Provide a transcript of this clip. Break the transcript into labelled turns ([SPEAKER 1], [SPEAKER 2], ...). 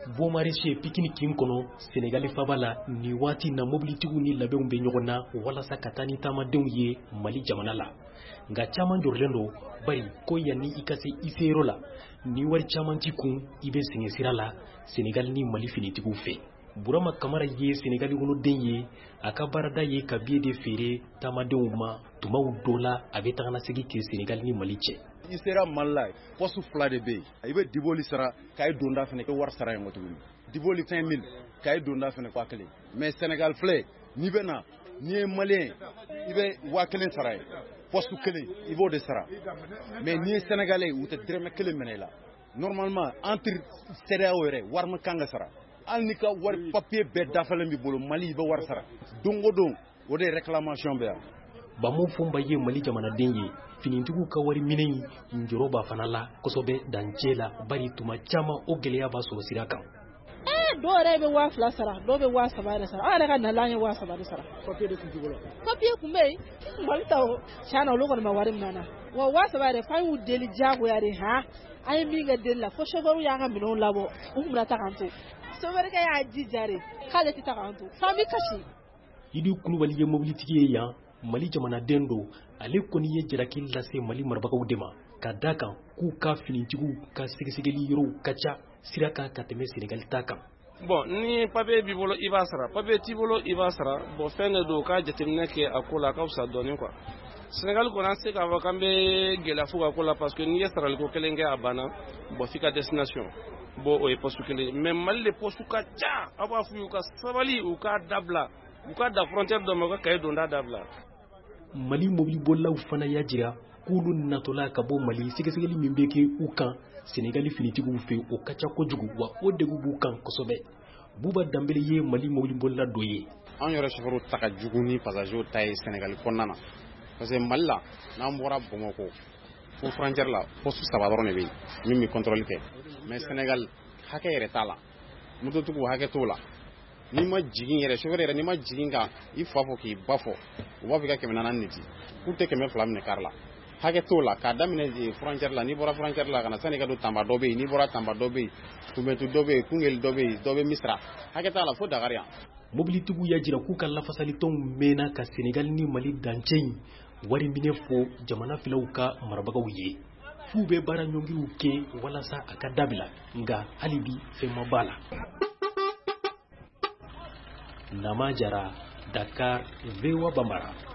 [SPEAKER 1] Bomarishe pikini kin kono Senegali fabala ni wati na mobilitigu ni labɛnw bɛ ɲɔgɔn na walasa ka taa ni taamadenw ye Mali jamana la nka caman jɔrilen do bari ko yanni i ka se i seyɔrɔ la ni wari caman t'i kun i bɛ sɛgɛn sira la Senegali ni Mali finitigiw fɛ. Burama Kamara ye Senegali woloden ye a ka baarada ye ka billet de feere taamadenw ma tumaw dɔ la a bɛ tagalasegin kɛ Senegali ni Mali cɛ.
[SPEAKER 2] I sera Mali la poste fila de bɛ yen i bɛ diboli sara k'a ye donda fana kɛ wari sara yen tuguni diboli 5000 k'a ye donda fana k'a kelen mais Senegal filɛ n'i bɛ na n'i ye Malien i bɛ 1000 sara ye poste kelen i b'o de sara mais n'i ye Sénégalais u tɛ dërɛmɛ kelen minɛ i la normalement entre CEDEAO yɛrɛ wari ma kan ka sara hali n'i ka wari papier bɛɛ dafalen b'i bolo Mali i bɛ wari sara don o don o de réclamation bɛ yan.
[SPEAKER 1] Bamo Fomba ye Mali jamanaden ye finitigiw ka wari minɛ njɔrɔ b'a fana la kosɛbɛ dancɛ la bari tuma caman o gɛlɛya b'a sɔrɔ sira kan.
[SPEAKER 3] Dɔw yɛrɛ bɛ 2000 sara dɔw bɛ 3000 yɛrɛ sara an yɛrɛ ka nalan ye 3000 sara papier de tun t'u bolo papier kun bɛ yen Mali ta tiɲɛ na olu kɔni ma wari minɛ na wa 3000 yɛrɛ f'an y'u deli diyagoya de an ye min kɛ deli la fo chauffeur y'an ka minɛnw labɔ u kun bɛna taa k'an to chauffeur y'a jija de k'ale tɛ taa k'an to f'an bɛ kasi.
[SPEAKER 1] Idi Kulubali ye mobilitigi ye yan Mali jamanaden do ale kɔni ye jalaki lase Mali marabagaw de ma ka da kan k'u ka finitigiw ka sɛgɛsɛgɛli yɔrɔw ka ca sira kan ka tɛmɛ Senegali ta kan.
[SPEAKER 4] Bon ni papier b'i bolo i b'a sara papier t'i bolo i b'a sara bon fɛn de don k'a jateminɛ kɛ a ko la ka fisa dɔɔnin quoi. Senegal kɔni an se k'a fɔ k'an bɛ gɛlɛya fo ka ko la parce que n'i ye saraliko kelen kɛ a banna bon f'i ka destination bon o ye poste kelen mais Mali de poste ka ca a b'a f'u ka sabali u k'a dabila u ka da frontière dɔ ma u ka cahier donda dabila.
[SPEAKER 1] Mali mobilibolilaw fana y'a jira k'olu natɔla ka bɔ Mali sɛgɛsɛgɛli min bɛ kɛ u kan Senegali finitigiw fɛ o ka ca kojugu wa o degun b'u kan kosɛbɛ. Buba Dambele ye Mali mobilibolila dɔ ye.
[SPEAKER 5] An yɛrɛ chauffeur ta ka jugu ni passager ta ye Senegali kɔnɔna na parce que Mali la n'an bɔra Bamakɔ fo frontière la poste 3 dɔrɔn de bɛ yen min bɛ contrôle kɛ mais Senegal hakɛ yɛrɛ t'a la mototigiw hakɛ t'o la. N'i ma jigin yɛrɛ chauffeur yɛrɛ n'i ma jigin ka i fa fɔ k'i ba fɔ u b'a fɔ i ka 400 de di k'u tɛ 200 minɛ car la hakɛ t'o la k'a daminɛ frontière la n'i bɔra frontière la ka na sani ka don Tamba dɔ bɛ yen n'i bɔra Tamba dɔ bɛ yen Kunbɛntu dɔ bɛ yen Kungeli dɔ bɛ yen dɔ bɛ Misira hakɛ t'a la fo Dakar yan.
[SPEAKER 1] Mobilitigiw y'a jira k'u ka lafasalitɔnw mɛnna ka Senegali ni Mali dancɛ in wari minɛ fɔ jamana filaw ka marabagaw ye f'u bɛ baara ɲɔngiriw kɛ walasa a ka dabila nka hali bi fɛn ma b'a la. Nama Jara, Dakar, VOA Bambara.